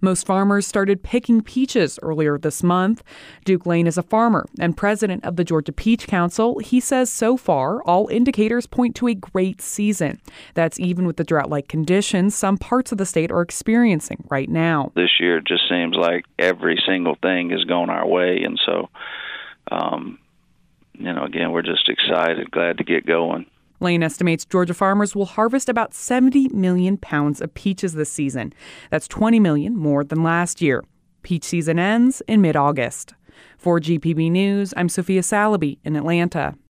Most farmers started picking peaches earlier this month. Duke Lane is a farmer and president of the Georgia Peach Council. He says so far, all indicators point to a great season. That's even with the drought-like conditions some parts of the state are experiencing right now. This year it just seems like every single thing is going our way, and so, again, we're just excited, glad to get going. Lane estimates Georgia farmers will harvest about 70 million pounds of peaches this season. That's 20 million more than last year. Peach season ends in mid-August. For GPB News, I'm Sophia Salaby in Atlanta.